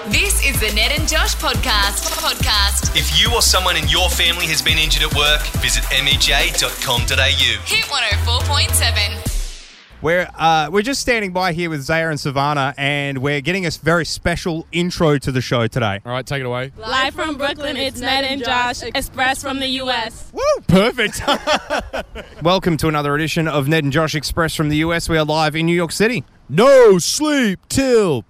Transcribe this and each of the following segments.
This is the Ned and Josh podcast. If you or someone in your family has been injured at work, visit mej.com.au. Hit 104.7. We're just standing by here with Zaya and Savannah, and we're getting a very special intro to the show today. All right, take it away. Live from Brooklyn, it's Ned and Josh, express from the U.S. Woo! Perfect. Welcome to another edition of Ned and Josh Express from the US. We are live in New York City. No sleep till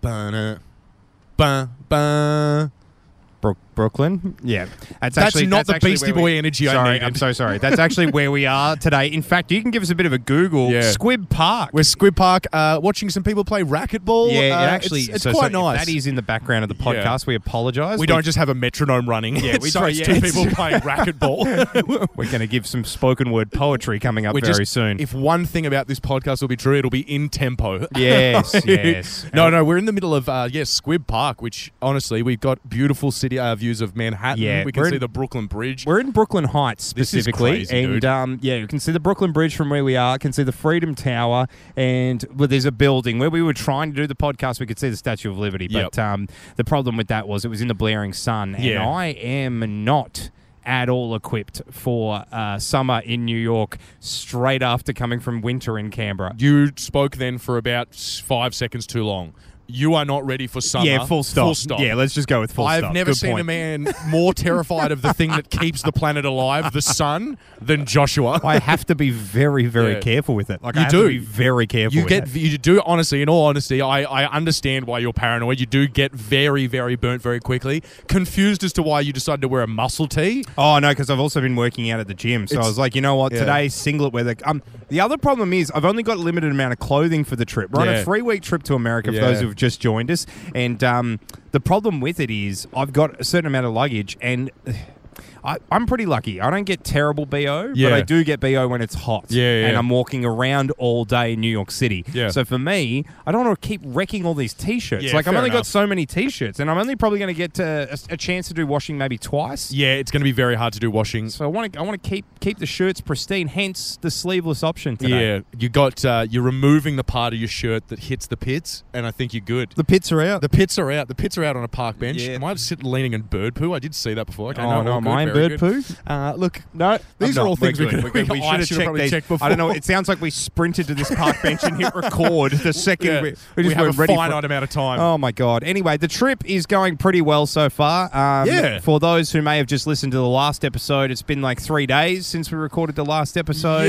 Brooklyn? Yeah. That's not the Beastie Boy energy I needed. I'm so sorry. That's actually where we are today. In fact, you can give us a bit of a Google. Yeah. Squibb Park. We're Squibb Park, watching some people play racquetball. Yeah, it's quite nice. That is in the background of the podcast. We apologise. We don't just have a metronome running. Yeah, it's two people playing racquetball. We're going to give some spoken word poetry coming up very soon. If one thing about this podcast will be true, it'll be in tempo. Yes. No, we're in the middle of Squibb Park, which honestly we've got beautiful city views of Manhattan. Yeah, we can see the Brooklyn Bridge. We're in Brooklyn Heights specifically. This is crazy, and you can see the Brooklyn Bridge from where we are, can see the Freedom Tower, and there's a building where we were trying to do the podcast. We could see the Statue of Liberty, but the problem with that was it was in the blaring sun, and I am not at all equipped for summer in New York straight after coming from winter in Canberra. You spoke then for about 5 seconds too long. You are not ready for summer. Yeah, full stop. Yeah, let's just go with full stop. I've never seen a man more terrified of the thing that keeps the planet alive, the sun, than Joshua. I have to be very, very careful with it. I have to be very careful with it. You do, honestly, in all honesty, I understand why you're paranoid. You do get very, very burnt very quickly. Confused as to why you decided to wear a muscle tee. Oh, no, because I've also been working out at the gym. So I was like, you know what, today's singlet weather. The other problem is I've only got a limited amount of clothing for the trip. We're on a 3-week trip to America for those who've just joined us. And the problem with it is I've got a certain amount of luggage, and I'm pretty lucky. I don't get terrible BO, but I do get BO when it's hot. And I'm walking around all day in New York City. So for me, I don't want to keep wrecking all these T-shirts. I've only got so many T-shirts, and I'm only probably going to get a chance to do washing maybe twice. Yeah, it's going to be very hard to do washing. So I want to keep the shirts pristine, hence the sleeveless option today. Yeah, you're removing the part of your shirt that hits the pits, and I think you're good. The pits are out. The pits are out. The pits are out on a park bench. Yeah. Am I just leaning in bird poo? I did see that before. Okay, bird poo? Look, no, these are all things we should have checked before. I don't know. It sounds like we sprinted to this park bench and hit record the second we just have a finite amount of time. Oh, my God. Anyway, the trip is going pretty well so far. For those who may have just listened to the last episode, it's been like 3 days since we recorded the last episode.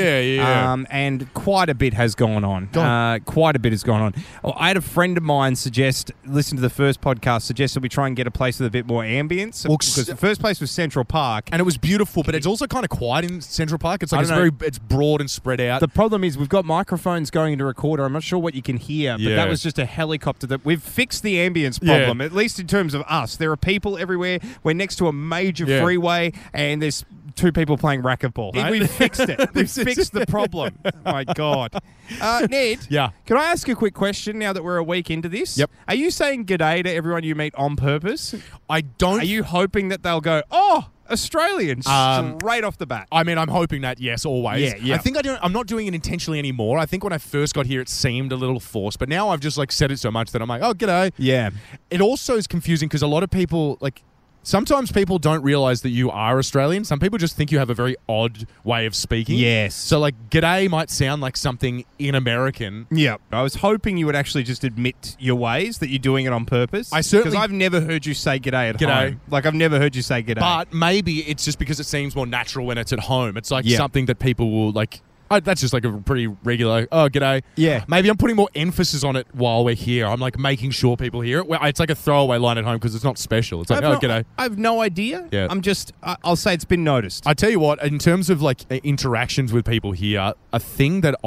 And quite a bit has gone on. Quite a bit has gone on. I had a friend of mine listen to the first podcast, suggested we try and get a place with a bit more ambience. Because the first place was Central Park. And it was beautiful, but it's also kind of quiet in Central Park. It's like it's broad and spread out. The problem is we've got microphones going into recorder. I'm not sure what you can hear, but that was just a helicopter. That we've fixed the ambience problem, at least in terms of us. There are people everywhere. We're next to a major freeway, and there's 2 people playing racquetball. Right? We've fixed it. We've fixed the problem. Oh, my God. Ned, can I ask a quick question now that we're a week into this? Yep. Are you saying g'day to everyone you meet on purpose? I don't. Are you hoping that they'll go, Australians, straight off the bat? I mean, I'm hoping that, yes, always. Yeah. I think I'm not doing it intentionally anymore. I think when I first got here, it seemed a little forced, but now I've just said it so much that I'm like, oh, g'day. Yeah. It also is confusing because a lot of people, sometimes people don't realise that you are Australian. Some people just think you have a very odd way of speaking. Yes. So, g'day might sound like something in American. Yeah. I was hoping you would actually just admit your ways, that you're doing it on purpose. Because I've never heard you say g'day at home. I've never heard you say g'day. But maybe it's just because it seems more natural when it's at home. It's something that people will, that's just a pretty regular, g'day. Yeah. Maybe I'm putting more emphasis on it while we're here. I'm making sure people hear it. It's like a throwaway line at home because it's not special. It's g'day. I have no idea. Yeah. I'll say it's been noticed. I tell you what, in terms of interactions with people here, a thing that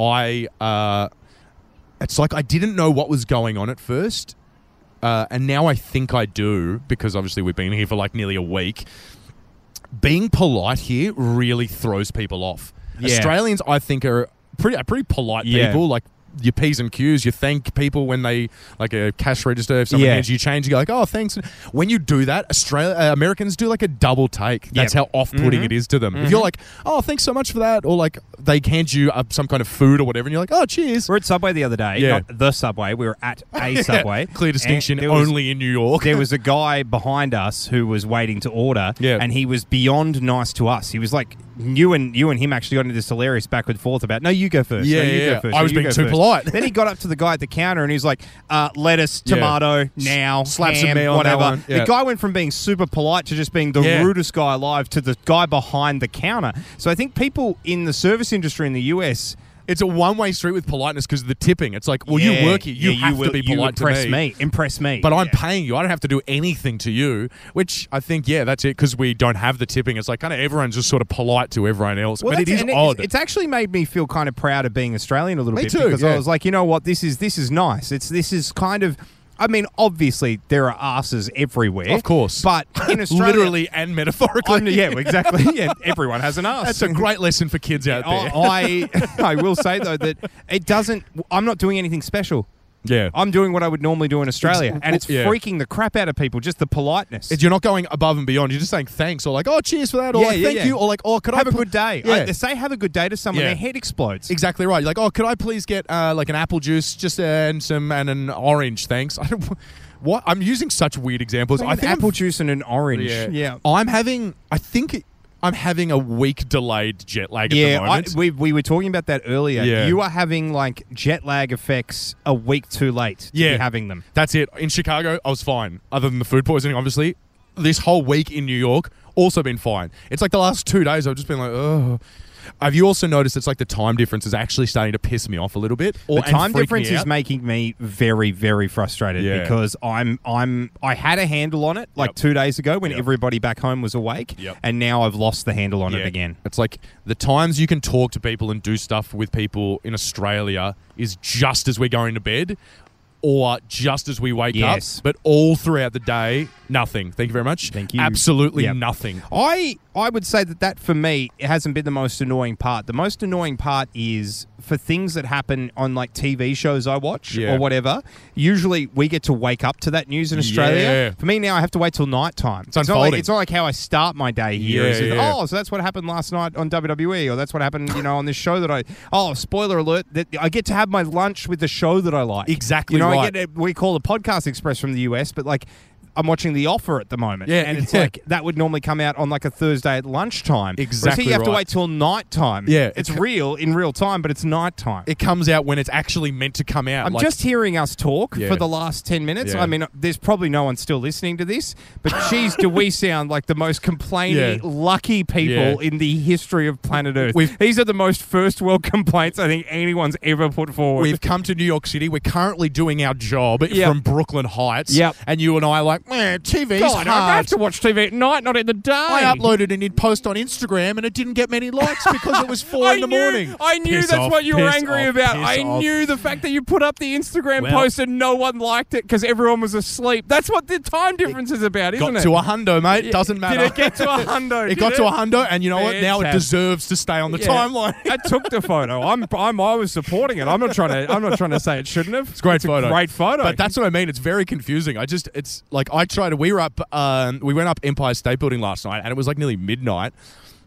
it's I didn't know what was going on at first. And now I think I do, because obviously we've been here for nearly a week. Being polite here really throws people off. Yeah. Australians, I think, are pretty polite people. your P's and Q's. You thank people when they, like a cash register, if someone hands you change, you go like, oh, thanks. When you do that, Americans do like a double take. That's how off-putting it is to them. If you're like, oh, thanks so much for that, or like they hand you some kind of food or whatever, and you're like, oh, cheers. We're at Subway the other day, not the Subway. We were at a Subway. Clear distinction, only in New York. There was a guy behind us who was waiting to order, and he was beyond nice to us. He was like, you and him actually got into this hilarious back and forth about, no, you go first. Go first. I was being too polite. Then he got up to the guy at the counter and he's like, lettuce, tomato, now, slap ham, some meal, whatever. Yeah. The guy went from being super polite to just being the rudest guy alive to the guy behind the counter. So I think people in the service industry in the US, it's a one-way street with politeness because of the tipping. It's like, well, you work here. You have to be polite to me. Impress me. But I'm paying you. I don't have to do anything to you, which I think, that's it, because we don't have the tipping. It's like kind of everyone's just sort of polite to everyone else. Well, but it is odd. It's actually made me feel kind of proud of being Australian a little bit. Me too, because I was like, you know what? This is nice. This is kind of... I mean, obviously, there are asses everywhere. Of course. But in Australia... literally and metaphorically. Yeah, exactly. Yeah, everyone has an ass. That's a great lesson for kids out there. I will say, though, that it doesn't... I'm not doing anything special. Yeah. I'm doing what I would normally do in Australia. And it's freaking the crap out of people, just the politeness. You're not going above and beyond. You're just saying thanks, or like, oh, cheers for that, or thank you, or like, oh, could I have a good day? Yeah. They say have a good day to someone, their head explodes. Exactly right. You're like, oh, could I please get like an apple juice just and an orange, thanks? What? I'm using such weird examples. I think apple juice and an orange. Yeah. I'm having a week delayed jet lag at the moment. We were talking about that earlier. Yeah. You are having like jet lag effects a week too late to be having them. That's it. In Chicago, I was fine. Other than the food poisoning, obviously. This whole week in New York, also been fine. It's like the last 2 days, I've just been like, oh. Have you also noticed it's like the time difference is actually starting to piss me off a little bit? The time difference is making me very, very frustrated because I had a handle on it like 2 days ago when everybody back home was awake, and now I've lost the handle on it again. It's like the times you can talk to people and do stuff with people in Australia is just as we're going to bed or just as we wake up, but all throughout the day, nothing. Thank you very much. Thank you. Absolutely nothing. I would say that for me, it hasn't been the most annoying part. The most annoying part is for things that happen on like TV shows I watch or whatever. Usually we get to wake up to that news in Australia. Yeah. For me now, I have to wait till night time. It's unfolding. It's not like how I start my day here. Oh, so that's what happened last night on WWE, or that's what happened, on this show that spoiler alert, that I get to have my lunch with the show that I like. Exactly right. We call it Podcast Express from the US, but like I'm watching The Offer at the moment. Yeah. And it's like that would normally come out on like a Thursday at lunchtime. Exactly. So you have to wait till nighttime. Yeah. It's real in real time, but it's nighttime. It comes out when it's actually meant to come out. I'm just hearing us talk for the last 10 minutes. I mean, there's probably no one still listening to this, but geez, do we sound like the most complaining, lucky people in the history of planet Earth. These are the most first world complaints I think anyone's ever put forward. We've come to New York City. We're currently doing our job from Brooklyn Heights. Yep. And you and I are like, TV's hard. I have to watch TV at night, not in the day. I uploaded an post on Instagram and it didn't get many likes because it was 4 in the morning. I knew that's what you were angry about. I knew the fact that you put up the Instagram post and no one liked it because everyone was asleep. That's what the time difference is about, isn't it? Got to a hundo, mate. Doesn't matter. Did it get to a hundo? It got to a hundo, and you know what? Now it deserves to stay on the timeline. I took the photo. I was supporting it. I'm not trying to say it shouldn't have. It's a great photo. Great photo. But that's what I mean. It's very confusing. It's like we went up Empire State Building last night, and it was like nearly midnight.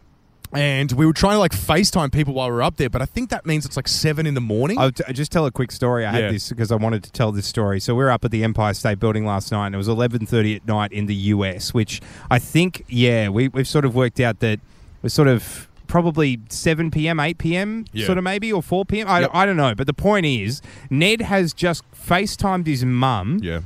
And we were trying to like FaceTime people while we were up there, but I think that means it's like 7 in the morning. I'll just tell a quick story. I had this because I wanted to tell this story. So we were up at the Empire State Building last night, and it was 11:30 at night in the US, which I think, we've sort of worked out that we're sort of probably 7 p.m., 8 p.m., sort of maybe, or 4 p.m. I don't know. But the point is, Ned has just FaceTimed his mum. Yeah.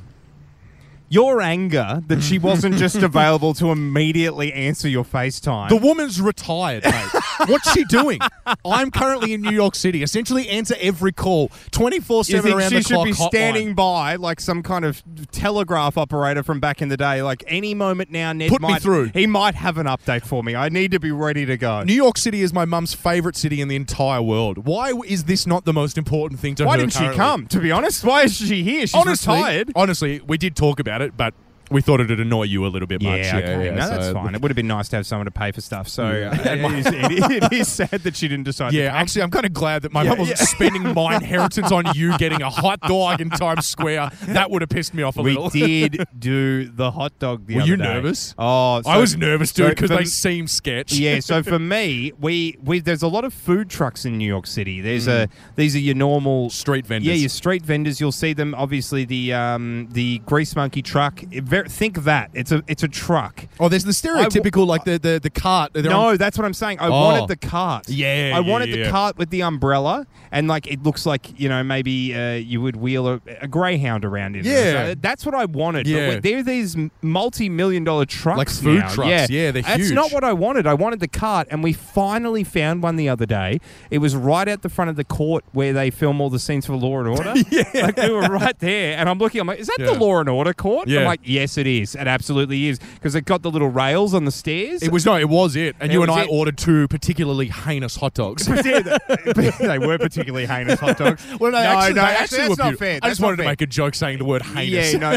Your anger that she wasn't just available to immediately answer your FaceTime. The woman's retired, mate. What's she doing? I'm currently in New York City. Essentially answer every call 24/7 around the clock. She should be standing by like some kind of telegraph operator from back in the day. Like any moment now, Ned Put me through. He might have an update for me. I need to be ready to go. New York City is my mum's favourite city in the entire world. Why is this not the most important thing to her? Why didn't she come, to be honest? Why is she here? She's retired. Honestly, we did talk about it, but We thought it'd annoy you a little bit much. Yeah, okay. No, that's fine. It would have been nice to have someone to pay for stuff. So it is sad that she didn't decide to come. Actually, I'm kind of glad that my mum wasn't spending my inheritance on you getting a hot dog in Times Square. That would have pissed me off a little. We did do the hot dog the other day. Were you nervous? Oh, I was nervous, dude, because they seem sketch. Yeah, so for me, we there's a lot of food trucks in New York City. These are your normal street vendors. Yeah, your street vendors. You'll see them. Obviously, the Grease Monkey truck. Think of that. It's a truck. Oh, there's the stereotypical the cart. No, that's what I'm saying. I wanted the cart. Yeah, I wanted the cart with the umbrella, and it looks like maybe you would wheel a greyhound around in. Yeah, so that's what I wanted. Yeah, but they're these multi-million-dollar trucks, like food now. trucks. Yeah, they're huge. That's not what I wanted. I wanted the cart, and we finally found one the other day. It was right out the front of the court where they film all the scenes for Law and Order. Yeah, we were right there, and I'm looking. I'm like, is that the Law and Order court? Yeah. I'm like, yes, it is. It absolutely is, because it got the little rails on the stairs. It was it. And you and I ordered 2 particularly heinous hot dogs. They were particularly heinous hot dogs. Well, actually, that's not fair. I just wanted to make a joke saying the word heinous. Yeah, no.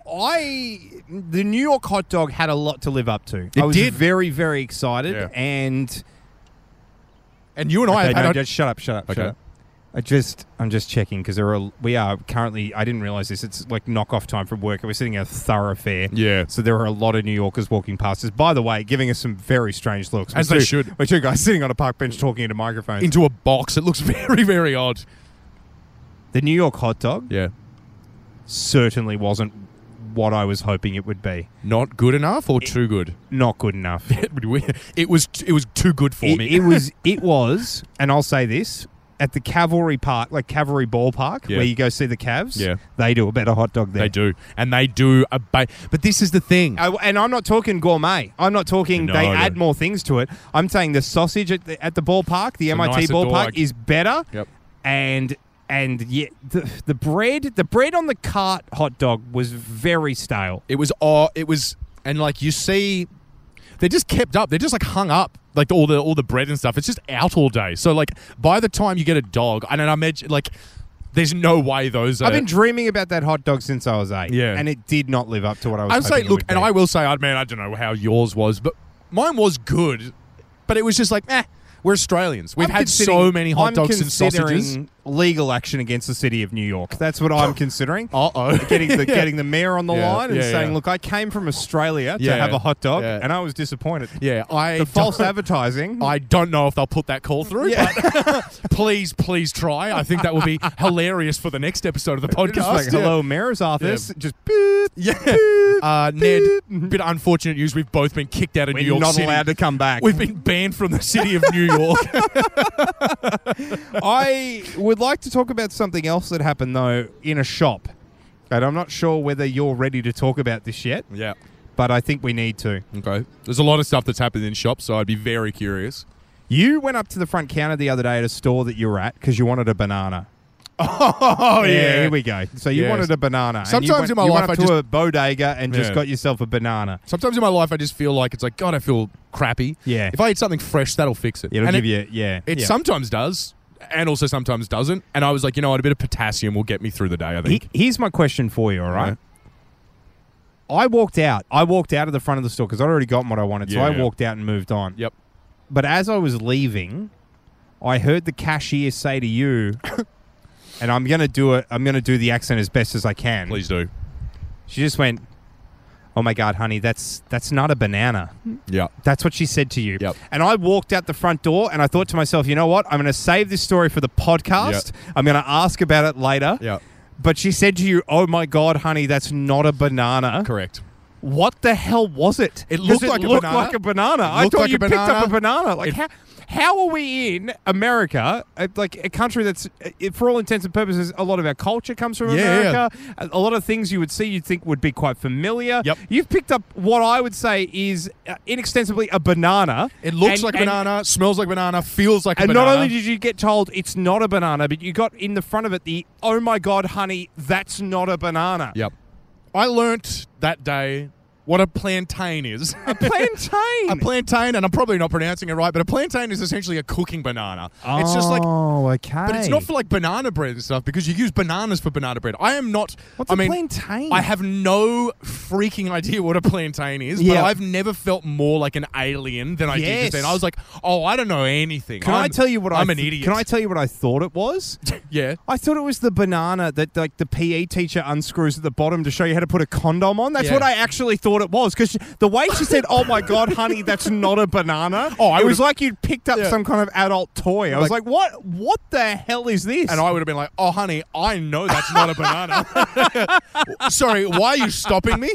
The New York hot dog had a lot to live up to. I was did. very, very excited, and you and I just shut up. Okay. Shut up. I'm just checking, because we are currently. I didn't realize this. It's like knockoff time from work, and we're sitting at a thoroughfare. Yeah. So there are a lot of New Yorkers walking past us. By the way, giving us some very strange looks. As they should. We're 2 guys sitting on a park bench talking into microphones. Into a box. It looks very, very odd. The New York hot dog. Yeah. Certainly wasn't what I was hoping it would be. Not good enough or too good? Not good enough. It was too good for me. It was, and I'll say this. At the Cavalry Park, like Cavalry Ballpark, where you go see the Cavs, they do a better hot dog there. They do. And they do but this is the thing. And I'm not talking gourmet. I'm not talking they add more things to it. I'm saying the sausage at the ballpark, the MIT ballpark, is better. Yep. And the bread on the cart hot dog was very stale. It was, and like you see, they're just kept up. They're just like hung up. Like all the bread and stuff, it's just out all day. So like by the time you get a dog, and I imagine like there's no way those. I've been dreaming about that hot dog since I was 8. Yeah, and it did not live up to what I was. I'd say, look, and be. I will say, man, I don't know how yours was, but mine was good. But it was just like, we're Australians. We've had so many hot dogs and sausages. Legal action against the city of New York. That's what I'm considering. Uh-oh. Getting the mayor on the line and saying, yeah. look, I came from Australia to have a hot dog, and I was disappointed. Yeah, the false advertising. I don't know if they'll put that call through, but please try. I think that will be hilarious for the next episode of the podcast. Just like, hello, mayor's office. Yeah. Just boop. Yeah. Boop, Ned, boop. bit of unfortunate news. We've both been kicked out of New York We're not City. allowed to come back. We've been banned from the city of New York. I would like to talk about something else that happened, though, in a shop. And I'm not sure whether you're ready to talk about this yet. Yeah. But I think we need to. Okay. There's a lot of stuff that's happened in shops, so I'd be very curious. You went up to the front counter the other day at a store that you were at because you wanted a banana. Oh, yeah. Here we go. So you wanted a banana. Sometimes in my life, life, you went up to a bodega and just got yourself a banana. Sometimes in my life, I just feel like it's like, God, I feel crappy. Yeah. If I eat something fresh, that'll fix it. It'll give you, It sometimes does, and also sometimes doesn't. And I was like, you know what, a bit of potassium will get me through the day, I think. Here's my question for you, all right? I walked out of the front of the store because I'd already gotten what I wanted, so I walked out and moved on. Yep. But as I was leaving, I heard the cashier say to you... And I'm going to do it. I'm going to do the accent as best as I can. Please do. She just went, "Oh my God, honey, that's not a banana." Yeah. That's what she said to you. Yep. And I walked out the front door and I thought to myself, you know what? I'm going to save this story for the podcast. Yep. I'm going to ask about it later. Yeah. But she said to you, "Oh my God, honey, that's not a banana." Correct. What the hell was it? It looked like a banana. I thought you picked up a banana. Like how are we in America, like a country that's, for all intents and purposes, a lot of our culture comes from America. Yeah. A lot of things you would see you'd think would be quite familiar. Yep. You've picked up what I would say is inextensively a banana. It looks like a banana, smells like a banana, feels like a banana. And not only did you get told it's not a banana, but you got in the front of it the, "Oh my God, honey, that's not a banana." Yep. I learnt that day what a plantain is. A plantain? A plantain, and I'm probably not pronouncing it right, but a plantain is essentially a cooking banana. It's just like... Oh, okay. But it's not for like banana bread and stuff because you use bananas for banana bread. I am not... What's a plantain? I have no freaking idea what a plantain is, but I've never felt more like an alien than I did just then. I was like, oh, I don't know anything. I'm an idiot. Can I tell you what I thought it was? Yeah. I thought it was the banana that like the PE teacher unscrews at the bottom to show you how to put a condom on. That's what I actually thought it was. Because the way she said, oh my God, honey, that's not a banana. It was like you'd picked up some kind of adult toy. I was like, what the hell is this? And I would have been like, oh, honey, I know that's not a banana. Sorry, why are you stopping me?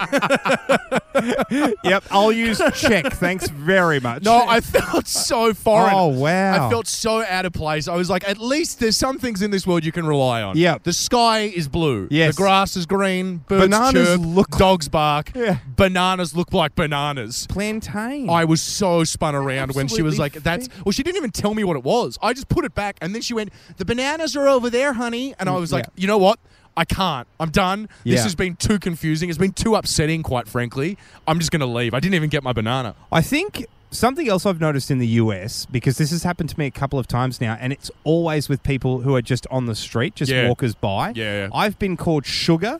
Yep, I'll use check. Thanks very much. No, I felt so foreign. Oh, wow. I felt so out of place. I was like, at least there's some things in this world you can rely on. Yeah. The sky is blue. Yes. The grass is green. Birds chirp. Dogs bark. Yeah. Bananas look like bananas. Plantain. I was so spun around when she was like, Absolutely well, she didn't even tell me what it was. I just put it back, and then she went, the bananas are over there, honey. And I was like, you know what? I can't. I'm done. This has been too confusing. It's been too upsetting, quite frankly. I'm just going to leave. I didn't even get my banana. I think something else I've noticed in the US, because this has happened to me a couple of times now, and it's always with people who are just on the street, just walkers by. Yeah. I've been called sugar,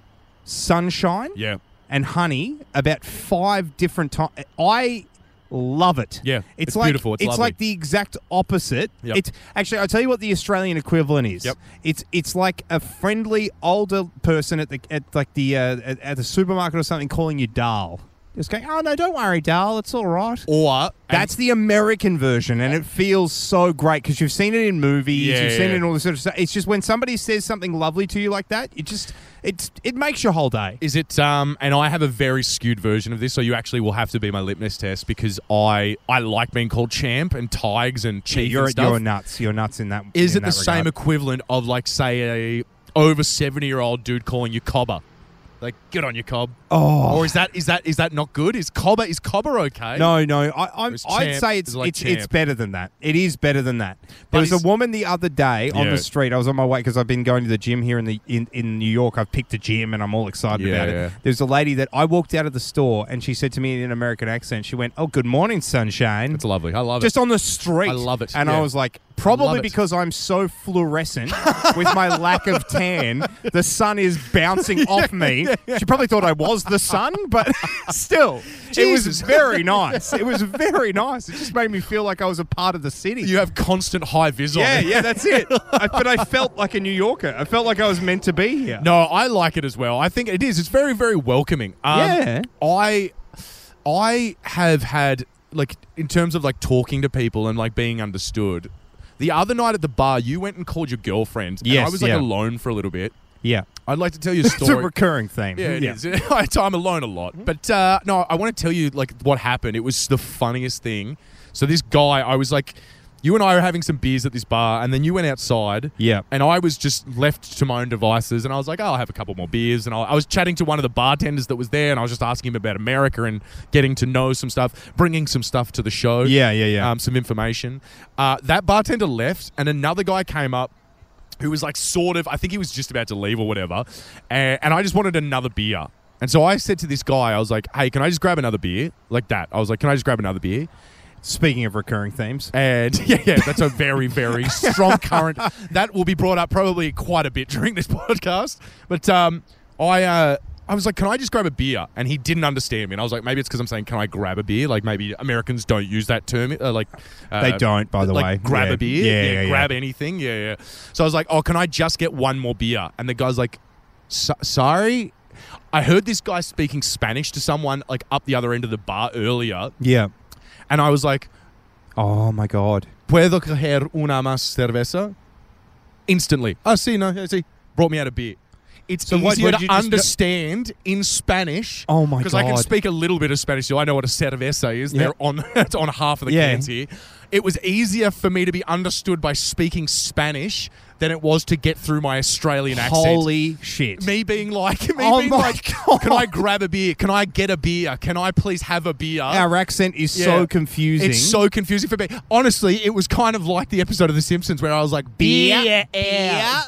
sunshine, and honey about 5 different times. I love it. Yeah, it's like, beautiful. It's lovely. like the exact opposite. Yep. It's actually, I'll tell you what the Australian equivalent is. Yep. It's like a friendly older person at the supermarket or something calling you Dal. Just going, oh no, don't worry, Dal, it's all right. Or that's the American version, and it feels so great because you've seen it in movies, you've seen it in all this sort of stuff. It's just when somebody says something lovely to you like that, it makes your whole day. Is it? And I have a very skewed version of this, so you actually will have to be my litmus test because I like being called champ and tigers and chief and stuff. You're nuts. You're nuts in that. Is it the same equivalent of like say a over 70-year-old dude calling you cobber? Like, good on you, Cobb. Oh, or is that not good? Is cobber okay? No. I'd say it's better than that. It is better than that. There was a woman the other day on the street. I was on my way because I've been going to the gym here in New York. I've picked a gym and I'm all excited about it. There's a lady that I walked out of the store and she said to me in an American accent, she went, "Oh, good morning, sunshine." It's lovely. I love it. Just on the street. I love it. And I was like, probably because I'm so fluorescent with my lack of tan, the sun is bouncing off me. She probably thought I was the sun, but still, it was very nice. It was very nice. It just made me feel like I was a part of the city. You have constant high vis on. Yeah, that's it. But I felt like a New Yorker. I felt like I was meant to be here. No, I like it as well. I think it is. It's very, very welcoming. I have had, like, in terms of, like, talking to people and, like, being understood, the other night at the bar, you went and called your girlfriend. Yes, and I was, like, alone for a little bit. Yeah. I'd like to tell you a story. It's a recurring theme. Yeah, it is. I'm alone a lot. But, no, I want to tell you, like, what happened. It was the funniest thing. So this guy, I was like, you and I were having some beers at this bar, and then you went outside. Yeah. And I was just left to my own devices, and I was like, I'll have a couple more beers. And I was chatting to one of the bartenders that was there, and I was just asking him about America and getting to know some stuff, bringing some stuff to the show. Yeah. Some information. That bartender left, and another guy came up who was like sort of, I think he was just about to leave or whatever, and I just wanted another beer. And so I said to this guy, I was like, hey, can I just grab another beer? Like that. I was like, can I just grab another beer? Speaking of recurring themes. And yeah, that's a very, very strong current. That will be brought up probably quite a bit during this podcast. But I was like, can I just grab a beer? And he didn't understand me. And I was like, maybe it's because I'm saying, can I grab a beer? Like, maybe Americans don't use that term. They don't, by the way. Grab a beer? Yeah. Grab anything? Yeah. So I was like, oh, can I just get one more beer? And the guy's like, sorry? I heard this guy speaking Spanish to someone, like, up the other end of the bar earlier. Yeah. And I was like, oh, my God. ¿Puedo coger una más cerveza? Instantly. Oh, sí. Brought me out a beer. It's easier to understand in Spanish. Oh, my God. Because I can speak a little bit of Spanish, so I know what a cerveza is. Yep. It's on half of the cans here. It was easier for me to be understood by speaking Spanish than it was to get through my Australian accent. Holy shit. Me being like, God. Can I grab a beer? Can I get a beer? Can I please have a beer? Our accent is so confusing. It's so confusing for me. Honestly, it was kind of like the episode of The Simpsons where I was like, beer. Oh,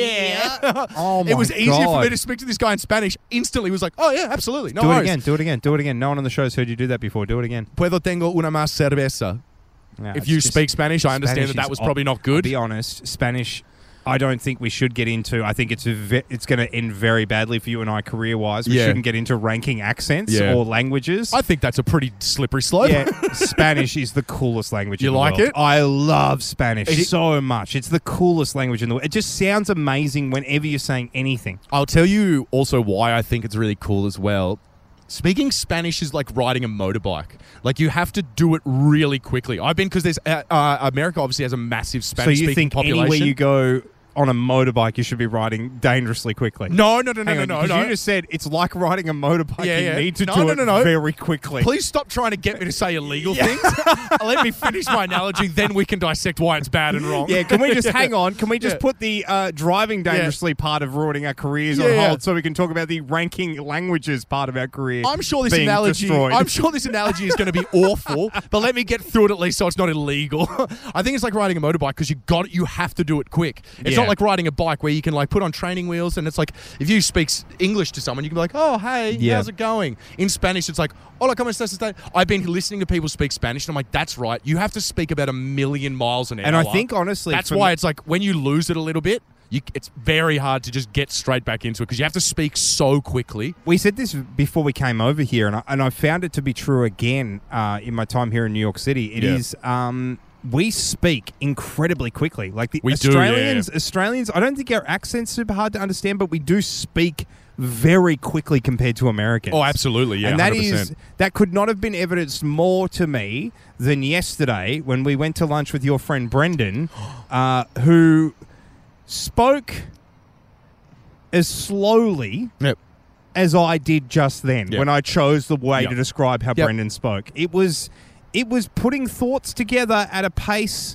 my God. It was easier for me to speak to this guy in Spanish. Instantly, he was like, oh, yeah, absolutely. No worries. Do it again. No one on the show's heard you do that before. Do it again. Puedo tengo una más cerveza. No, if you speak Spanish, I understand that was probably not good. I'll be honest, Spanish, I don't think we should get into. I think it's going to end very badly for you and I career-wise. We shouldn't get into ranking accents or languages. I think that's a pretty slippery slope. Yeah, Spanish is the coolest language in the world. You like it? I love Spanish so much. It's the coolest language in the world. It just sounds amazing whenever you're saying anything. I'll tell you also why I think it's really cool as well. Speaking Spanish is like riding a motorbike. Like, you have to do it really quickly. I've been, because there's America obviously has a massive Spanish-speaking population. So you think anywhere you go on a motorbike, you should be riding dangerously quickly? No. You just said it's like riding a motorbike. You need to do it very quickly. Please stop trying to get me to say illegal things. Let me finish my analogy, then we can dissect why it's bad and wrong. Yeah, can we just hang on? Can we just put the driving dangerously part of ruining our careers on hold so we can talk about the ranking languages part of our career? I'm sure this analogy is going to be awful, but let me get through it at least so it's not illegal. I think it's like riding a motorbike because you have to do it quick. It's not like riding a bike where you can like put on training wheels, and it's like if you speak English to someone, you can be like, oh, hey, how's it going? In Spanish, it's like, hola, ¿cómo estás? I've been listening to people speak Spanish, and I'm like, that's right. You have to speak about 1,000,000 miles an hour. And I think, honestly, that's why it's like when you lose it a little bit, it's very hard to just get straight back into it because you have to speak so quickly. We said this before we came over here, and I found it to be true again in my time here in New York City. It is... we speak incredibly quickly. Like the Australians, I don't think our accent's super hard to understand, but we do speak very quickly compared to Americans. Oh, absolutely, yeah, and 100%. That could not have been evidenced more to me than yesterday when we went to lunch with your friend Brendan, who spoke as slowly as I did just then when I chose the way to describe how Brendan spoke. It was putting thoughts together at a pace.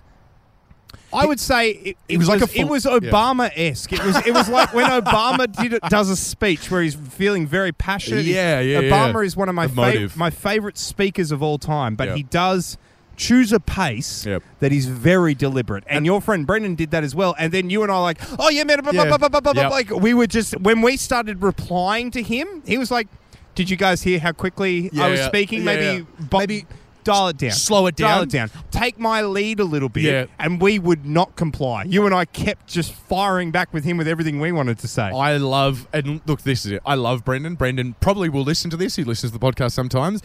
I would say it was Obama-esque. It was like when Obama does a speech where he's feeling very passionate. Obama is one of my favorite speakers of all time, but he does choose a pace that is very deliberate. And your friend Brendan did that as well. And then you and I like, oh yeah, man, like we were just, when we started replying to him, he was like, did you guys hear how quickly I was speaking? Maybe dial it down. Slow it down. Dial it down. Take my lead a little bit. Yeah. And we would not comply. You and I kept just firing back with him with everything we wanted to say. And look, this is it. I love Brendan. Brendan probably will listen to this. He listens to the podcast sometimes.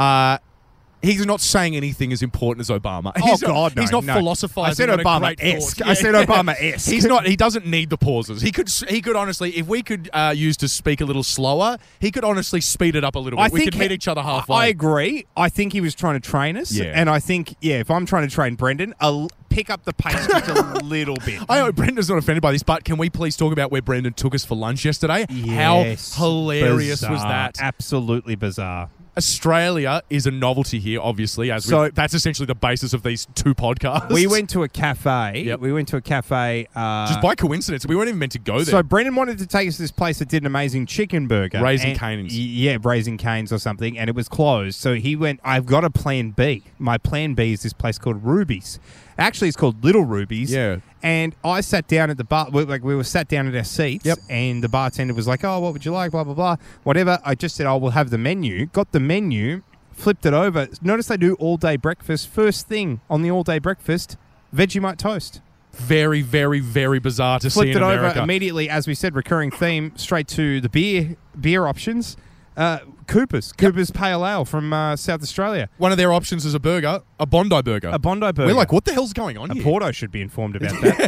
He's not saying anything as important as Obama. He's not philophizing. I said Obama-esque. I said Obama-esque. He's not. He doesn't need the pauses. He could honestly, if we could use to speak a little slower, he could honestly speed it up a little bit. We could meet each other halfway. I agree. I think he was trying to train us. Yeah. And I think, if I'm trying to train Brendan, I'll pick up the pace just a little bit. I hope Brendan's not offended by this, but can we please talk about where Brendan took us for lunch yesterday? Yes. How hilarious bizarre. Was that? Absolutely bizarre. Australia is a novelty here, obviously. That's essentially the basis of these two podcasts. We went to a cafe. Yep. We went to a cafe. Just by coincidence. We weren't even meant to go there. So Brendan wanted to take us to this place that did an amazing chicken burger. Raising Cane's. Yeah, Raising Cane's or something. And it was closed. So he went, I've got a plan B. My plan B is this place called Ruby's. Actually, it's called Little Ruby's. Yeah. And I sat down at the bar. We were sat down at our seats. Yep. And the bartender was like, oh, what would you like? Blah, blah, blah. Whatever. I just said, we'll have the menu. Got the menu. Flipped it over. Notice they do all-day breakfast. First thing on the all-day breakfast, Vegemite toast. Very, very, very bizarre to see in America. Flipped it over immediately, as we said, recurring theme, straight to the beer options. Cooper's Pale Ale from South Australia. One of their options is a burger, a Bondi burger. A Bondi burger. We're like, what the hell's going on here? Porto should be informed about that.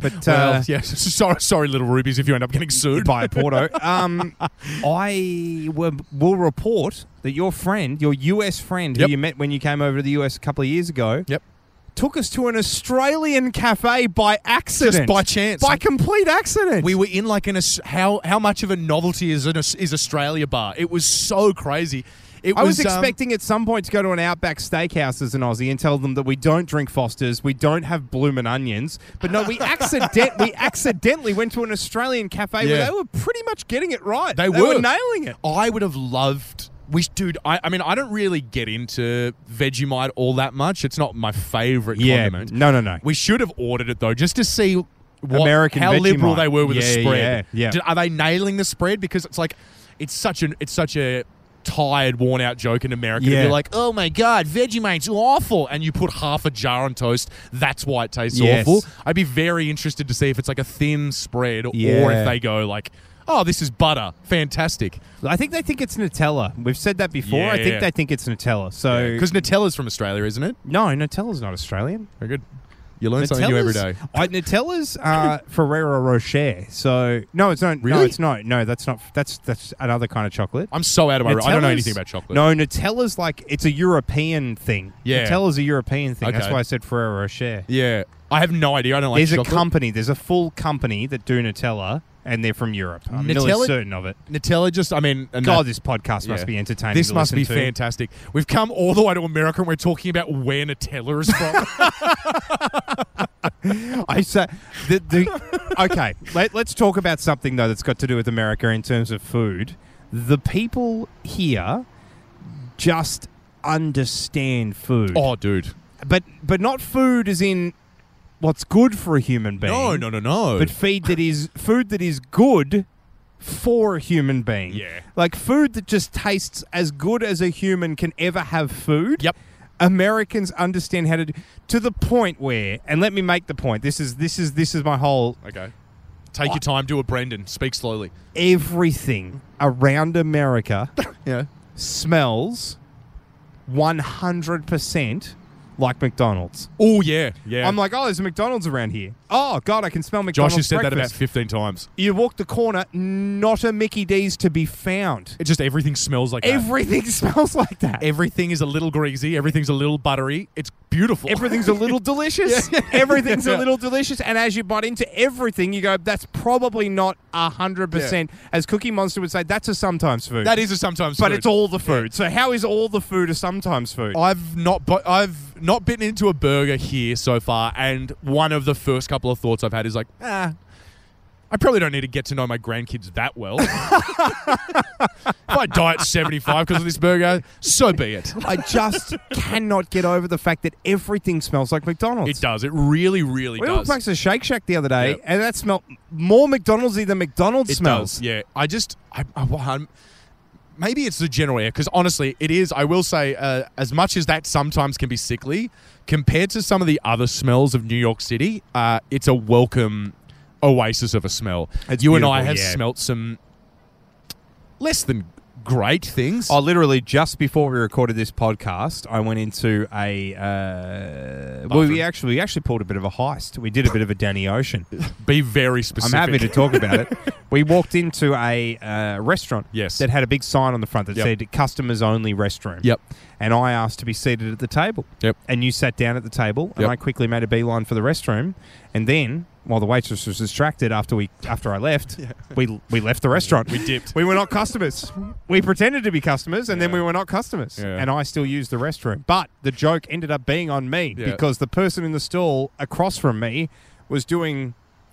But sorry, Little Rubies, if you end up getting sued by a Porto. I will report that your US friend, who you met when you came over to the US a couple of years ago, took us to an Australian cafe by accident. Just by chance. By complete accident. We were in like how much of a novelty is Australia bar? It was so crazy. I was expecting at some point to go to an Outback Steakhouse as an Aussie and tell them that we don't drink Fosters, we don't have bloomin' onions. But no, we accidentally went to an Australian cafe where they were pretty much getting it right. They were nailing it. I would have loved... Dude, I mean, I don't really get into Vegemite all that much. It's not my favourite condiment. No. We should have ordered it, though, just to see how Vegemite. liberal they were with the spread. Yeah. Are they nailing the spread? Because it's like, it's such a tired, worn-out joke in America. To be like, oh my God, Vegemate's awful. And you put half a jar on toast. That's why it tastes awful. I'd be very interested to see if it's like a thin spread or if they go like, oh, this is butter. Fantastic. I think they think it's Nutella. We've said that before. Yeah, I think they think it's Nutella. So because Nutella's from Australia, isn't it? No, Nutella's not Australian. Very good. You learn something new every day. Nutella's Ferrero Rocher. So no, it's not. Really? No, it's not. No, that's not. That's another kind of chocolate. I'm so out of my. I don't know anything about chocolate. No, Nutella's like it's a European thing. Yeah, Nutella's a European thing. Okay. That's why I said Ferrero Rocher. Yeah, I have no idea. I don't like. There's chocolate. a company. There's a full company that do Nutella. And they're from Europe. I'm nearly certain of it. Nutella just, I mean... God, this podcast must be entertaining This to must be listen to. fantastic. We've come all the way to America and we're talking about where Nutella is from. I say... Okay, let's talk about something, though, that's got to do with America in terms of food. The people here just understand food. Oh, dude. But not food as in... what's good for a human being. No. But food that is good for a human being. Yeah. Like food that just tastes as good as a human can ever have food. Yep. Americans understand how to do to the point where, and let me make the point. This is my whole. Okay. Take your time. Do a Brendan. Speak slowly. Everything around America Yeah. smells 100% like McDonald's. Oh, yeah. Yeah. I'm like, oh, there's a McDonald's around here. Oh, God, I can smell McDonald's Josh has said breakfast. that about 15 times. You walk the corner, not a Mickey D's to be found. It just everything smells like that. Everything smells like that. Everything is a little greasy. Everything's a little buttery. It's beautiful. Everything's a little delicious. Everything's a little delicious. And as you bite into everything, you go, that's probably not 100%. As Cookie Monster would say, that's a sometimes food. That is a sometimes but food. it's all the food. So how is all the food a sometimes food? I've not bitten into a burger here so far, and one of the first couple of thoughts I've had is like, I probably don't need to get to know my grandkids that well. If I die at 75 because of this burger, so be it. I just cannot get over the fact that everything smells like McDonald's. It does. It really, really We does. walked past a Shake Shack the other day, Yep. and that smelled more McDonald's-y than McDonald's It smells. does. Yeah. Maybe it's the general air, because honestly, it is. I will say, as much as that sometimes can be sickly, compared to some of the other smells of New York City, it's a welcome oasis of a smell. It's you and beautiful, I have yeah. smelt some less than great things. Oh, literally, just before we recorded this podcast, I went into a... we actually pulled a bit of a heist. We did a bit of a Danny Ocean. Be very specific. I'm happy to talk about it. We walked into a restaurant that had a big sign on the front that said customers only restroom. Yep. And I asked to be seated at the table. Yep. And you sat down at the table, and I quickly made a beeline for the restroom. And then, while the waitress was distracted after I left, we left the restaurant. We dipped. We were not customers. We pretended to be customers, and then we were not customers. Yeah. And I still used the restroom. But the joke ended up being on me because the person in the stall across from me was doing...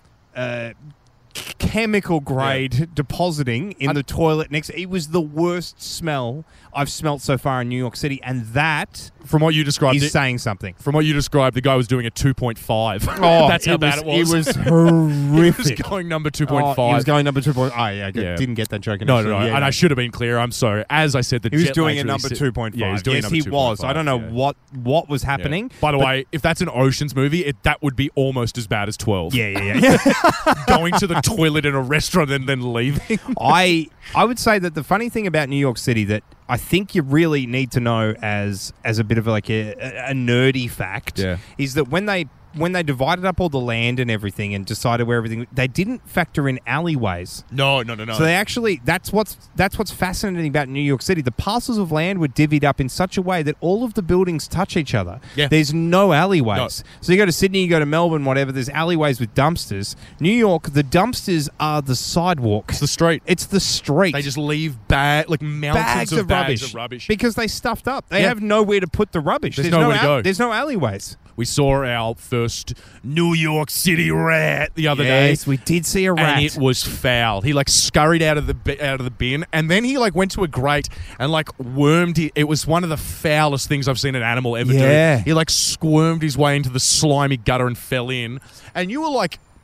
chemical grade depositing in the toilet next. It was the worst smell I've smelt so far in New York City, and that From what you described, is saying something. From what you described, the guy was doing a 2.5. Oh, That's how bad it was. It was horrific. He was going number 2.5. He was going number 2.5. Oh, yeah, Didn't get that joke initially. No. Yeah, and I should have been clear. I'm sorry. As I said, he was doing a jet lag number really 2.5. Yeah, he was doing yes, number he 2.5. was. I don't know what was happening. By the way, if that's an Ocean's movie, that would be almost as bad as 12. Yeah. Going to the toilet in a restaurant and then leaving. I would say that the funny thing about New York City that I think you really need to know as a bit of like a nerdy fact is that when they divided up all the land and everything and decided where everything, they didn't factor in alleyways. No. So they actually, that's what's fascinating about New York City. The parcels of land were divvied up in such a way that all of the buildings touch each other. Yeah. There's no alleyways. No. So you go to Sydney, you go to Melbourne, whatever, there's alleyways with dumpsters. New York, the dumpsters are the sidewalk. It's the street. It's the street. They just leave mountains of bags of rubbish. Because they stuffed up. They have nowhere to put the rubbish. There's nowhere to go. There's no alleyways. We saw our first New York City rat the other day. Yes, we did see a rat. And it was foul. He scurried out of the bin, and then he went to a grate and wormed it. It was one of the foulest things I've seen an animal ever do. He squirmed his way into the slimy gutter and fell in. And you were like,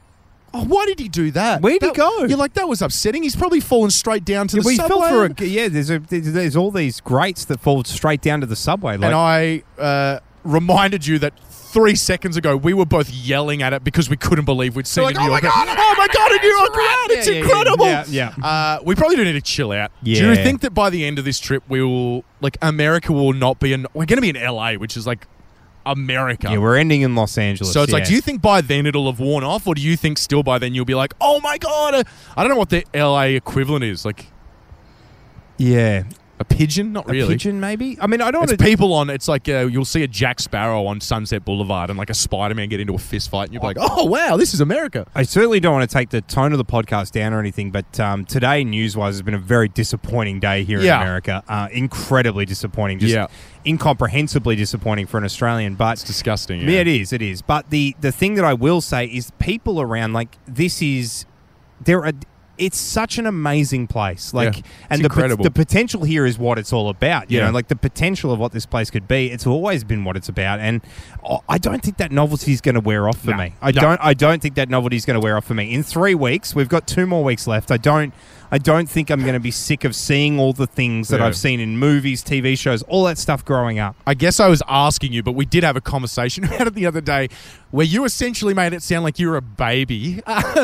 Oh, why did he do that? Where'd he go? You're like, that was upsetting. He's probably fallen straight down to the we subway. fell for there's all these grates that fall straight down to the subway. Like, and I reminded you that 3 seconds ago we were both yelling at it because we couldn't believe we'd seen a New York. Oh my God, a New York rat! It's incredible. Yeah. We probably do need to chill out. Yeah. Do you think that by the end of this trip we will, like, America will not be we're going to be in LA, which is like America. Yeah, we're ending in Los Angeles. So it's like, do you think by then it'll have worn off, or do you think still by then you'll be like, oh my God, I don't know what the LA equivalent is. Like, yeah. A pigeon? Not really. A pigeon, maybe? I mean, I don't want to... people on... It's like you'll see a Jack Sparrow on Sunset Boulevard and like a Spider-Man get into a fist fight and you'll be like, oh, wow, this is America. I certainly don't want to take the tone of the podcast down or anything, but today, news-wise, has been a very disappointing day here in America. Incredibly disappointing. Just incomprehensibly disappointing for an Australian. But it's disgusting, yeah. It is. But the thing that I will say is people around, like, this is... It's such an amazing place, and the potential here is what it's all about. You know, like the potential of what this place could be. It's always been what it's about, and I don't think that novelty is going to wear off for me. I don't think that novelty is going to wear off for me. In 3 weeks, we've got 2 more weeks left. I don't think I'm going to be sick of seeing all the things that I've seen in movies, TV shows, all that stuff growing up. I guess I was asking you, but we did have a conversation about it the other day where you essentially made it sound like you were a baby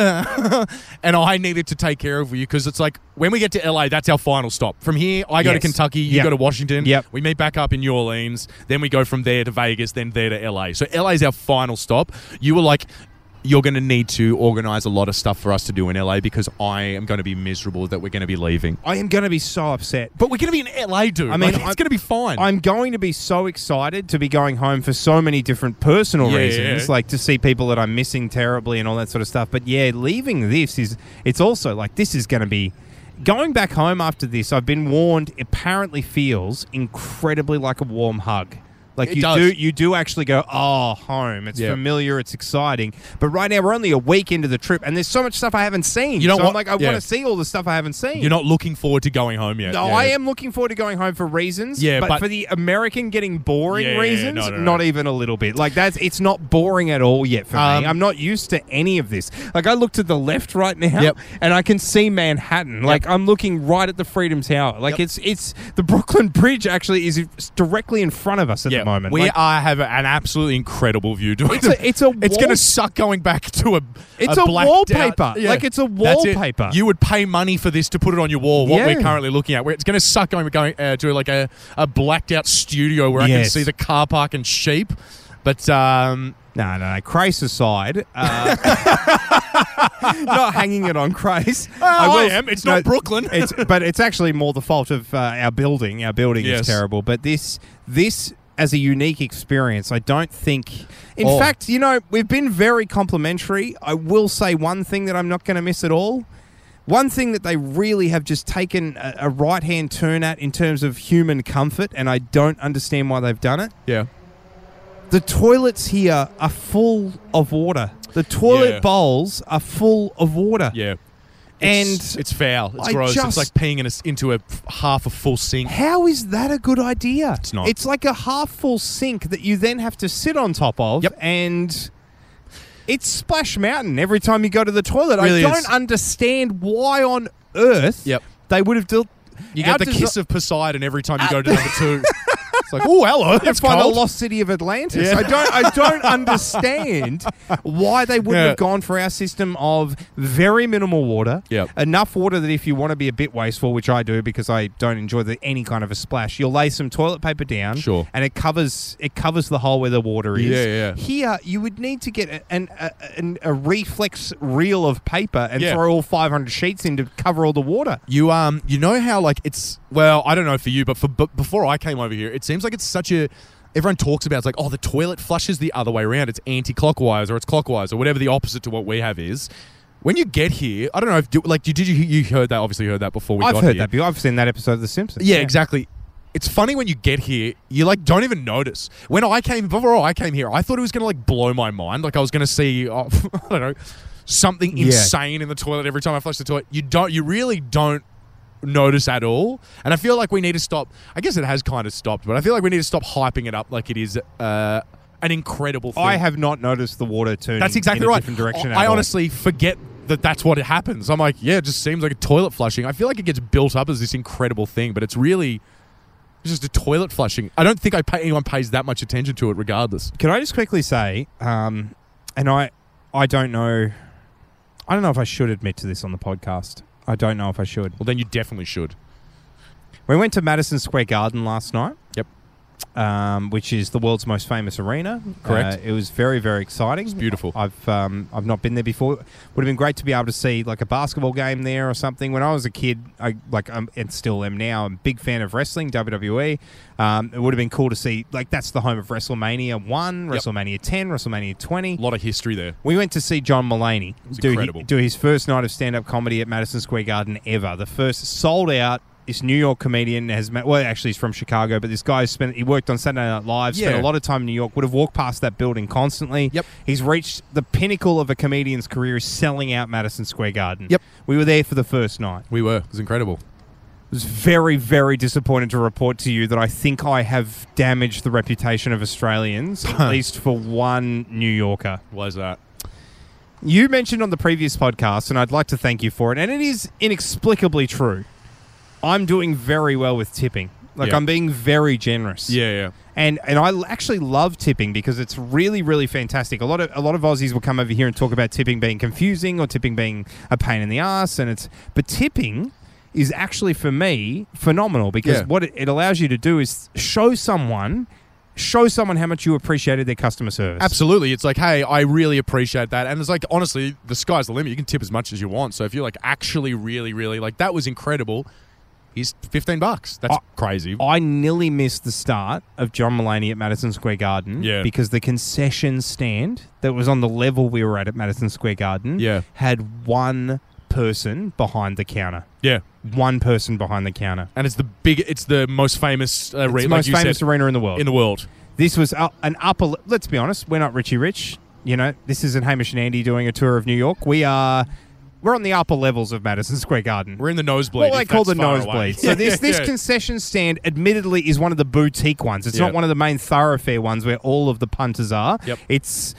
and I needed to take care of you because it's like when we get to LA, that's our final stop. From here, I go to Kentucky, you go to Washington. Yep. We meet back up in New Orleans. Then we go from there to Vegas, then there to LA. So LA is our final stop. You were like... You're going to need to organise a lot of stuff for us to do in LA because I am going to be miserable that we're going to be leaving. I am going to be so upset. But we're going to be in LA, dude. I mean, it's going to be fine. I'm going to be so excited to be going home for so many different personal reasons, like to see people that I'm missing terribly and all that sort of stuff. But yeah, leaving this it's also like this is going to be... Going back home after this, I've been warned, apparently feels incredibly like a warm hug. Like you do actually go, oh, home. It's familiar. It's exciting. But right now we're only a week into the trip, and there's so much stuff I haven't seen. You know I'm like, I want to see all the stuff I haven't seen. You're not looking forward to going home yet. No, I am looking forward to going home for reasons. Yeah, but for the American getting boring reasons, not even a little bit. Like it's not boring at all yet for me. I'm not used to any of this. Like I look to the left right now, and I can see Manhattan. Like I'm looking right at the Freedom Tower. Like it's the Brooklyn Bridge actually is directly in front of us at the moment. We have an absolutely incredible view. It's going to suck going back to a wallpaper. Like it's a wallpaper. You would pay money for this to put it on your wall. What we're currently looking at, where it's going to suck going to like a blacked out studio where I can see the car park and sheep. But no. Crace aside, not hanging it on Crace. I am. It's not Brooklyn. But it's actually more the fault of our building. Our building is terrible. But this as a unique experience, I don't think... In fact, we've been very complimentary. I will say one thing that I'm not going to miss at all. One thing that they really have just taken a right-hand turn at in terms of human comfort, and I don't understand why they've done it. Yeah. The toilets here are full of water. The toilet bowls are full of water. Yeah. It's foul. It's gross. It's like peeing into a half a full sink. How is that a good idea? It's not. It's like a half full sink that you then have to sit on top of. Yep. And it's Splash Mountain every time you go to the toilet. Really I don't understand why on earth they would have... You get the kiss of Poseidon every time you go to number 2. It's like, oh, hello. That's by the lost city of Atlantis. Yeah. I don't understand why they wouldn't have gone for our system of very minimal water. Yep. Enough water that if you want to be a bit wasteful, which I do because I don't enjoy any kind of a splash, you'll lay some toilet paper down. Sure. And it covers the hole where the water is. Yeah. Here, you would need to get a reflex reel of paper and throw all 500 sheets in to cover all the water. You know how like it's... Well, I don't know for you, but before I came over here, it seems like it's such a... Everyone talks about it's like, oh, the toilet flushes the other way around. It's anti-clockwise or it's clockwise or whatever the opposite to what we have is. When you get here, I don't know if... Did you heard that? Obviously heard that before we got here. I've heard that before. I've seen that episode of The Simpsons. Yeah, exactly. It's funny when you get here, you like don't even notice. Before I came here, I thought it was going to like blow my mind. Like I was going to see, I don't know, something insane in the toilet every time I flush the toilet. You really don't notice at all. And I feel like we need to stop. I guess it has kind of stopped, but I feel like we need to stop hyping it up like it is an incredible thing. I have not noticed the water turning. That's exactly in a right. different direction. I honestly forget that's what happens. I'm like, yeah, it just seems like a toilet flushing. I feel like it gets built up as this incredible thing, but it's just a toilet flushing. I don't think anyone pays that much attention to it regardless. Can I just quickly say, and I don't know if I should admit to this on the podcast. I don't know if I should. Well, then you definitely should. We went to Madison Square Garden last night. Yep. Which is the world's most famous arena. Correct. It was very, very exciting. It's beautiful. I've not been there before. Would have been great to be able to see like a basketball game there or something. When I was a kid, and still am now, I'm a big fan of wrestling, WWE. It would have been cool to see, like, that's the home of WrestleMania 1, WrestleMania 10, WrestleMania 20. A lot of history there. We went to see John Mulaney incredible. do his first night of stand-up comedy at Madison Square Garden ever. The first sold out. This New York comedian actually he's from Chicago, but this guy he worked on Saturday Night Live, spent a lot of time in New York, would have walked past that building constantly. Yep. He's reached the pinnacle of a comedian's career, selling out Madison Square Garden. Yep. We were there for the first night. We were. It was incredible. I was very, very disappointed to report to you that I think I have damaged the reputation of Australians, at least for one New Yorker. Why is that? You mentioned on the previous podcast, and I'd like to thank you for it, and it is inexplicably true. I'm doing very well with tipping. I'm being very generous. Yeah. And I actually love tipping because it's really, really fantastic. A lot of Aussies will come over here and talk about tipping being confusing or tipping being a pain in the ass, but tipping is actually, for me, phenomenal because what it allows you to do is show someone how much you appreciated their customer service. Absolutely. It's like, hey, I really appreciate that. And it's like, honestly, the sky's the limit. You can tip as much as you want. So if you're like actually really, really like, that was incredible, he's $15. That's crazy. I nearly missed the start of John Mulaney at Madison Square Garden because the concession stand that was on the level we were at Madison Square Garden had one person behind the counter. Yeah. One person behind the counter. And it's the most famous arena. It's the most famous arena in the world. This was an upper... Let's be honest, we're not Richie Rich. You know, this isn't Hamish and Andy doing a tour of New York. We're on the upper levels of Madison Square Garden. We're in the nosebleed. What they call the nosebleed. So this concession stand, admittedly, is one of the boutique ones. It's not one of the main thoroughfare ones where all of the punters are. Yep. It's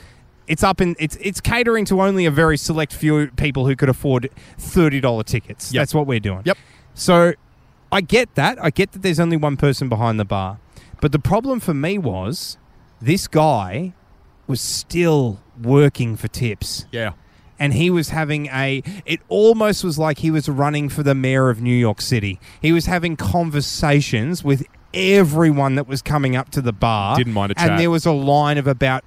catering to only a very select few people who could afford $30 tickets. Yep. That's what we're doing. Yep. So I get that. I get that there's only one person behind the bar. But the problem for me was this guy was still working for tips. Yeah. And he was having it almost was like he was running for the mayor of New York City. He was having conversations with everyone that was coming up to the bar. Didn't mind a chat. And there was a line of about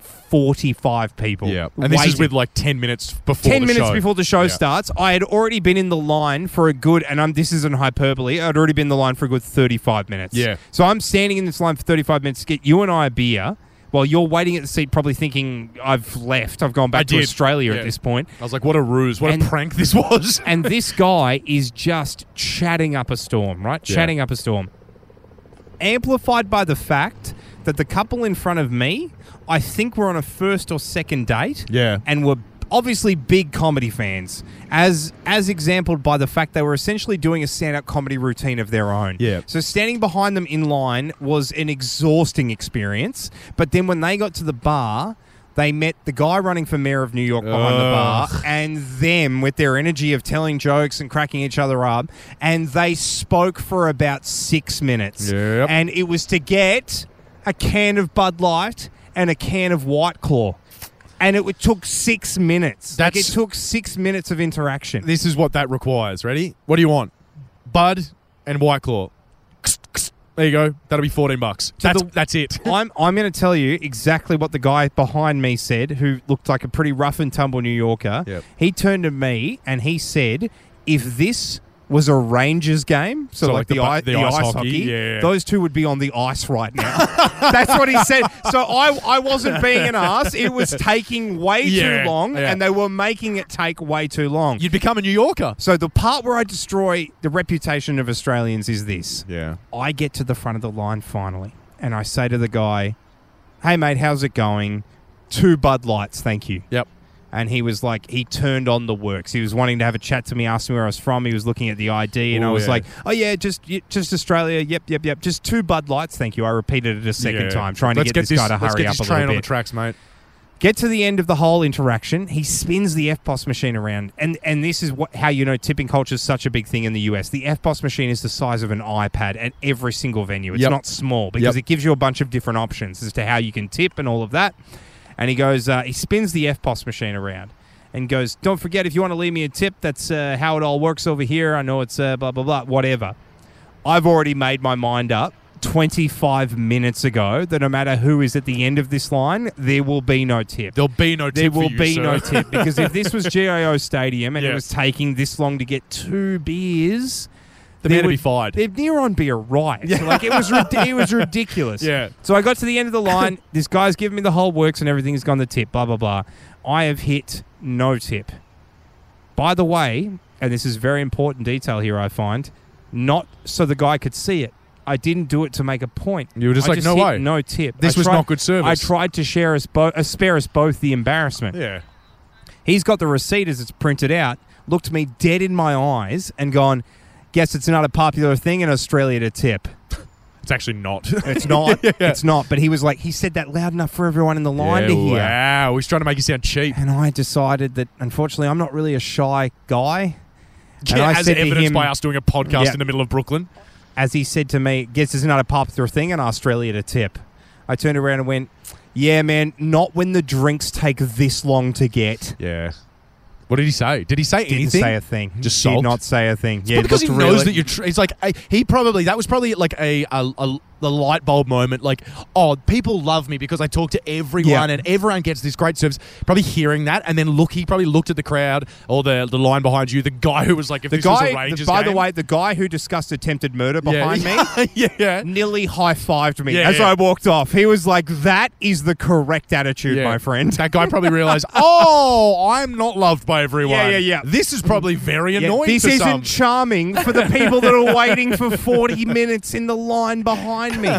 45 people. Yeah. And this is with like 10 minutes before the show starts. I had already been in the line for a good, and this isn't hyperbole, I'd already been in the line for a good 35 minutes. Yeah. So I'm standing in this line for 35 minutes to get you and I a beer. While you're waiting at the seat, probably thinking, I've left. I've gone back to Australia at this point. I was like, what a ruse. What a prank this was. And this guy is just chatting up a storm, right? Yeah. Chatting up a storm. Amplified by the fact that the couple in front of me, I think were on a first or second date. Yeah. And were obviously big comedy fans, as exampled by the fact they were essentially doing a stand-up comedy routine of their own. Yeah. So standing behind them in line was an exhausting experience, but then when they got to the bar, they met the guy running for mayor of New York behind the bar and them with their energy of telling jokes and cracking each other up, and they spoke for about 6 minutes. Yep. And it was to get a can of Bud Light and a can of White Claw. And it took 6 minutes. It took 6 minutes of interaction. This is what that requires. Ready? What do you want? Bud and White Claw. There you go. That'll be $14. That's it. I'm going to tell you exactly what the guy behind me said, who looked like a pretty rough and tumble New Yorker. Yep. He turned to me and he said, if this was a Rangers game, so like the ice hockey, those two would be on the ice right now. That's what he said. So I wasn't being an ass. It was taking way too long, and they were making it take way too long. You'd become a New Yorker. So the part where I destroy the reputation of Australians is this. Yeah. I get to the front of the line finally, and I say to the guy, hey, mate, how's it going? 2 Bud Lights, thank you. Yep. And he was like, he turned on the works. He was wanting to have a chat to me, asked me where I was from. He was looking at the ID, and I was like, oh, yeah, just Australia. Yep. Just 2 Bud Lights, thank you. I repeated it a second time, trying to get this guy to hurry up a little bit. On the tracks, mate. Get to the end of the whole interaction. He spins the FPOS machine around. And this is how you know tipping culture is such a big thing in the US. The FPOS machine is the size of an iPad at every single venue. It's not small because it gives you a bunch of different options as to how you can tip and all of that. And he goes, he spins the FPOS machine around and goes, don't forget, if you want to leave me a tip, that's how it all works over here. I know it's blah, blah, blah, whatever. I've already made my mind up 25 minutes ago that no matter who is at the end of this line, there will be no tip. There'll be no tip. There will be no tip. Because if this was GIO Stadium and it was taking this long to get 2 beers... They'd be fired. There'd near on be a riot. Yeah. Like, it was ridiculous. Yeah. So I got to the end of the line. This guy's giving me the whole works and everything has gone the tip, blah, blah, blah. I have hit no tip. By the way, and this is very important detail here, I find, not so the guy could see it. I didn't do it to make a point. You were just like, no way. No tip. This was not good service. I tried to spare us both the embarrassment. Yeah. He's got the receipt as it's printed out, looked me dead in my eyes and gone, guess it's not a popular thing in Australia to tip. It's actually not. It's not. It's not. But he was like, he said that loud enough for everyone in the line to hear. Wow. He's trying to make you sound cheap. And I decided that, unfortunately, I'm not really a shy guy. And I said evidenced by us doing a podcast in the middle of Brooklyn. As he said to me, guess it's not a popular thing in Australia to tip. I turned around and went, yeah, man, not when the drinks take this long to get. Yeah. What did he say? Did he say anything? Didn't say a thing. Just sulked? Did not say a thing. Yeah, because he knows that you're... He's like... that was probably like a light bulb moment. Like, oh, people love me because I talk to everyone and everyone gets this great service. Probably hearing that, and then he probably looked at the crowd or the line behind you, the guy who was like, if this was a Rangers By game. the way, the guy who discussed attempted murder behind me nearly high-fived me as I walked off. He was like, that is the correct attitude, my friend. That guy probably realized, oh, I'm not loved by everyone. Yeah. This is probably very annoying This to isn't some. charming for the people that are waiting for 40 minutes in the line behind me.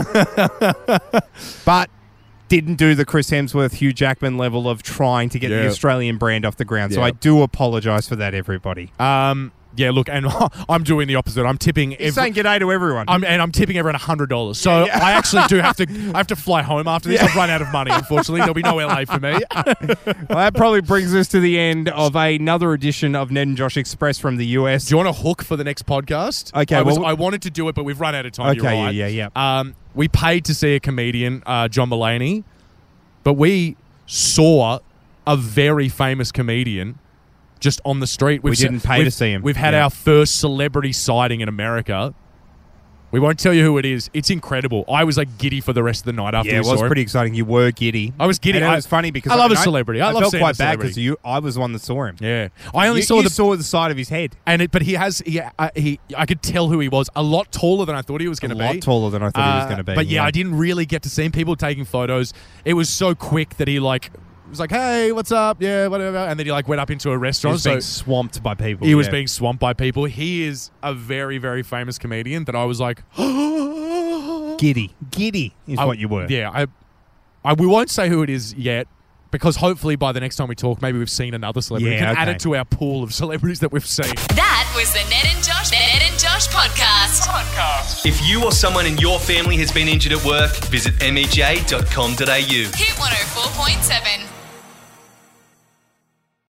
But didn't do the Chris Hemsworth, Hugh Jackman level of trying to get the Australian brand off the ground. So I do apologise for that, everybody. Yeah, look, and I'm doing the opposite. I'm tipping... He's saying g'day to everyone. I'm tipping everyone $100. So I actually do have to fly home after this. I've run out of money, unfortunately. There'll be no LA for me. Well, that probably brings us to the end of another edition of Ned and Josh Express from the US. Do you want a hook for the next podcast? Okay. I wanted to do it, but we've run out of time. Okay, you're right. We paid to see a comedian, John Mulaney, but we saw a very famous comedian just on the street. We didn't pay to see him. We've had our first celebrity sighting in America. We won't tell you who it is. It's incredible. I was like giddy for the rest of the night after we saw him. Yeah, it was pretty exciting. You were giddy. I was giddy. And it was funny because I love a celebrity. I love felt seeing quite a bad celebrity. because I was the one that saw him. Yeah, I only saw the side of his head, but he I could tell who he was. A lot taller than I thought he was going to be. A lot taller than I thought he was going to be. But I didn't really get to see him. People taking photos. It was so quick that he was like, hey, what's up? Yeah, whatever. And then he went up into a restaurant. He was being swamped by people. He was being swamped by people. He is a very, very famous comedian that I was like, giddy is what you were. Yeah, we won't say who it is yet because hopefully by the next time we talk, maybe we've seen another celebrity. We can add it to our pool of celebrities that we've seen. That was the Ned and Josh podcast. If you or someone in your family has been injured at work, visit mej.com.au. Hit 104.7.